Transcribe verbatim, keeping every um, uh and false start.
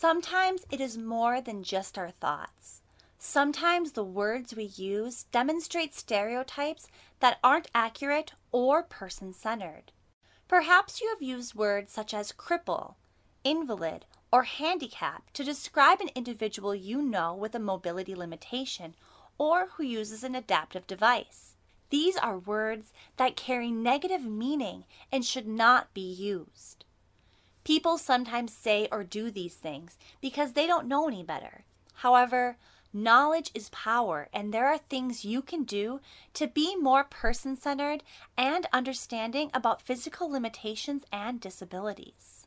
Sometimes it is more than just our thoughts. Sometimes the words we use demonstrate stereotypes that aren't accurate or person-centered. Perhaps you have used words such as cripple, invalid, or handicap to describe an individual you know with a mobility limitation or who uses an adaptive device. These are words that carry negative meaning and should not be used. People sometimes say or do these things because they don't know any better. However, knowledge is power, and there are things you can do to be more person-centered and understanding about physical limitations and disabilities.